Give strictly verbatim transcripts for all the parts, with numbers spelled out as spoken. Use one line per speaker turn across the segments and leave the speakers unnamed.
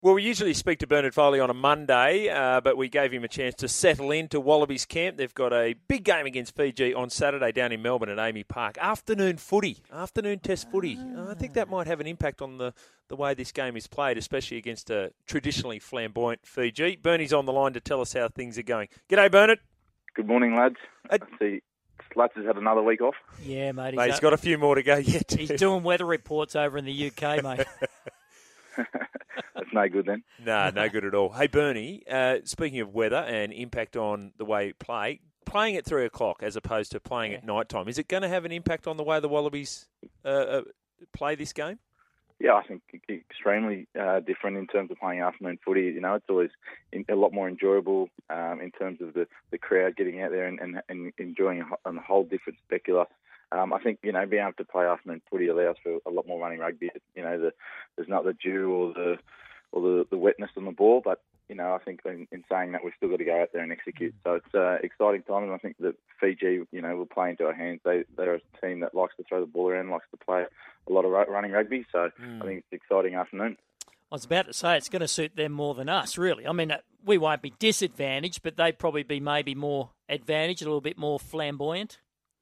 Well, we usually speak to Bernard Foley on a Monday, uh, but we gave him a chance to settle into Wallabies camp. They've got a big game against Fiji on Saturday down in Melbourne at Amy Park. Afternoon footy, afternoon test footy. Uh, I think that might have an impact on the, the way this game is played, especially against a traditionally flamboyant Fiji. Bernie's on the line to tell us how things are going. G'day, Bernard.
Good morning, lads.
Uh,
I see Sluts has had another week off.
Yeah, mate. He's,
mate, he's got a few more to go yet.
He's doing weather reports over in the U K, mate.
That's no good then.
No, no good at all. Hey, Bernie, uh, speaking of weather and impact on the way you play, playing at three o'clock as opposed to playing yeah. at night time, is it going to have an impact on the way the Wallabies uh, uh, play this game?
Yeah, I think extremely uh, different in terms of playing afternoon footy. You know, it's always in, a lot more enjoyable um, in terms of the, the crowd getting out there and, and, and enjoying a, a whole different spectacular. Um, I think, you know, being able to play afternoon footy allows for a lot more running rugby. You know, the, there's not the dew or the or the, the wetness on the ball, but, you know, I think in, in saying that, we've still got to go out there and execute. So it's an uh, exciting time, and I think that Fiji, you know, will play into our hands. They, they're a team that likes to throw the ball around, likes to play a lot of running rugby, so mm. I think it's an exciting afternoon.
I was about to say it's going to suit them more than us, really. I mean, we won't be disadvantaged, but they'd probably be maybe more advantaged, a little bit more flamboyant.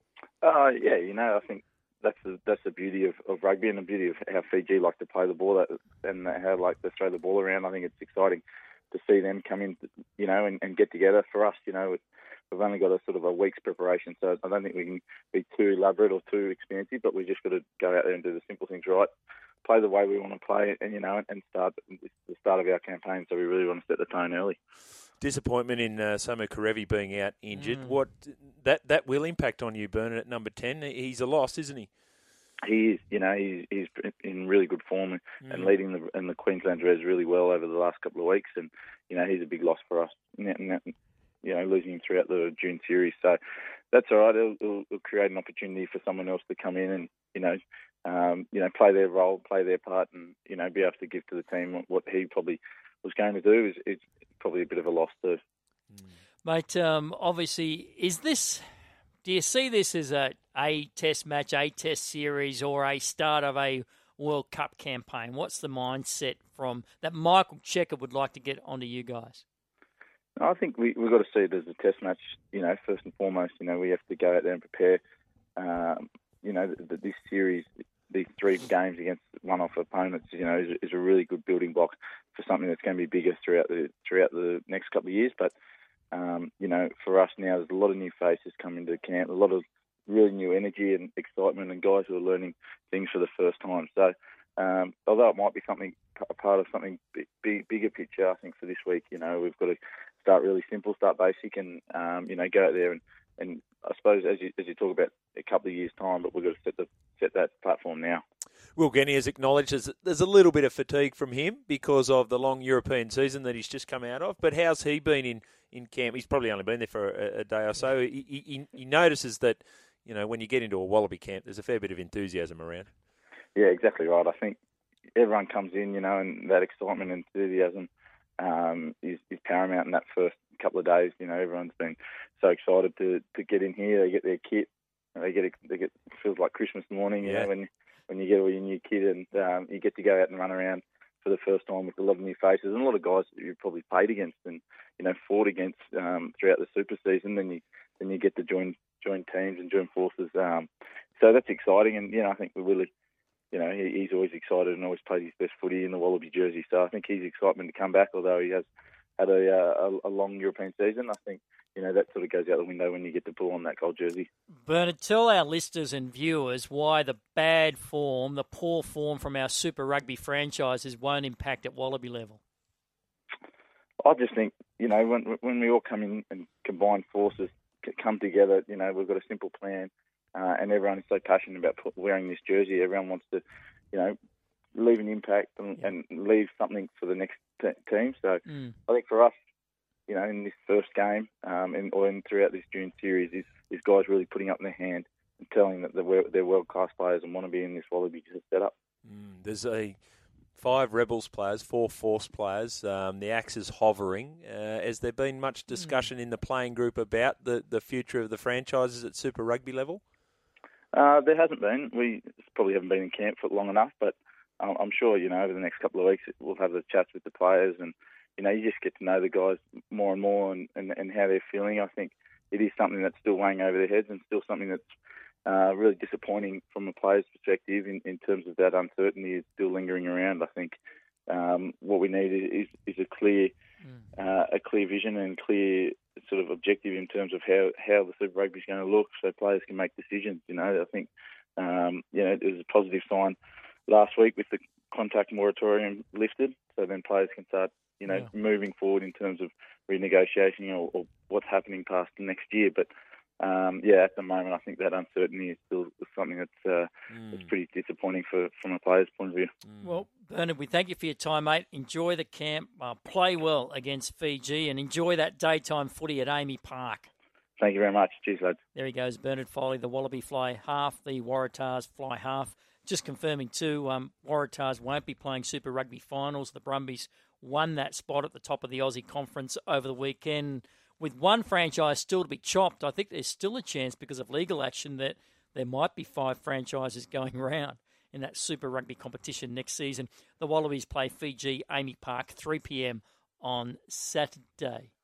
Uh, yeah, you know, I think that's the that's the beauty of, of rugby and the beauty of how Fiji like to play the ball and how like to throw the ball around. I think it's exciting to see them come in, you know, and, and get together. For us, you know, we've only got a sort of a week's preparation, so I don't think we can be too elaborate or too expensive, but we just got to go out there and do the simple things right, play the way we want to play, and you know, and start the start of our campaign. So we really want to set the tone early.
Disappointment in uh, Samu Karevi being out injured. Mm. What that that will impact on you, Bernard, at number ten. He's a loss, isn't he?
He is. You know, he's, he's in really good form and, mm. and leading the and the Queensland Reds really well over the last couple of weeks. And you know, he's a big loss for us. And, and, you know, losing him throughout the June series. So that's all right. It'll, it'll, it'll create an opportunity for someone else to come in and you know, um, you know, play their role, play their part, and you know, be able to give to the team what he probably was going to do. Is, is probably a bit of a loss too.
Mate, um, obviously, is this, do you see this as a, a test match, a test series, or a start of a World Cup campaign? What's the mindset from that Michael Cheika would like to get onto you guys?
I think we, we've got to see it as a test match, you know, first and foremost. You know, we have to go out there and prepare, um, you know, the, the, this series, these three games against one-off opponents, you know, is, is a really good building block for something that's going to be bigger throughout the throughout the next couple of years. But, um, you know, for us now, there's a lot of new faces coming to the camp, a lot of really new energy and excitement, and guys who are learning things for the first time. So, um, although it might be something a part of something big, big, bigger picture, I think for this week, you know, we've got to start really simple, start basic, and um, you know, go out there and, and I suppose as you as you talk about a couple of years' time, but we've got to set the set that platform now.
Will Genny has acknowledged there's, there's a little bit of fatigue from him because of the long European season that he's just come out of. But how's he been in, in camp? He's probably only been there for a, a day or so. He, he, he notices that, you know, when you get into a Wallaby camp, there's a fair bit of enthusiasm around.
Yeah, exactly right. I think everyone comes in, you know, and that excitement and enthusiasm um, is, is paramount in that first couple of days. You know, everyone's been so excited to, to get in here. They get their kit. They get they get it feels like Christmas morning, you yeah. know, when when you get all your new kit and um, you get to go out and run around for the first time with a lot of new faces and a lot of guys that you've probably played against and you know fought against um, throughout the Super season. Then you then you get to join join teams and join forces. Um, so that's exciting, and you know I think we really, you know, he, he's always excited and always plays his best footy in the Wallaby jersey. So I think he's excitement to come back, although he has had a, uh, a, a long European season. I think, you know, that sort of goes out the window when you get to pull on that gold jersey.
Bernard, tell our listeners and viewers why the bad form, the poor form from our Super Rugby franchises won't impact at Wallaby level.
I just think, you know, when when we all come in and combine forces, come together, you know, we've got a simple plan, uh, and everyone is so passionate about wearing this jersey. Everyone wants to, you know, leave an impact and, yeah. and leave something for the next t- team. So mm. I think for us, you know, in this first game um, and, or in, throughout this June series, is, is guys really putting up their hand and telling that they're, they're world-class players and want to be in this Wallaby setup.
Mm, there's a five Rebels players, four Force players. Um, the axe is hovering. Uh, has there been much discussion mm. in the playing group about the, the future of the franchises at Super Rugby level?
Uh, there hasn't been. We probably haven't been in camp for long enough, but I'm sure, you know, over the next couple of weeks we'll have the chats with the players, and you know, you just get to know the guys more and more, and, and, and how they're feeling. I think it is something that's still weighing over their heads, and still something that's uh, really disappointing from a player's perspective in, in terms of that uncertainty is still lingering around. I think um, what we need is, is a clear, mm. uh, a clear vision and clear sort of objective in terms of how, how the Super Rugby is going to look, so players can make decisions. You know, I think um, you know, it was a positive sign last week with the contact moratorium lifted, so then players can start, you know, yeah. moving forward in terms of renegotiating or, or what's happening past the next year. But um, yeah, at the moment, I think that uncertainty is still something that's, uh, mm. that's pretty disappointing for from a player's point of view.
Mm. Well, Bernard, we thank you for your time, mate. Enjoy the camp, uh, play well against Fiji, and enjoy that daytime footy at Amy Park.
Thank you very much. Cheers, lads.
There he goes, Bernard Foley. The Wallaby fly half, the Waratahs fly half. Just confirming too, um, Waratahs won't be playing Super Rugby finals. The Brumbies won that spot at the top of the Aussie Conference over the weekend. With one franchise still to be chopped, I think there's still a chance because of legal action that there might be five franchises going around in that Super Rugby competition next season. The Wallabies play Fiji, Amy Park, three p.m. on Saturday.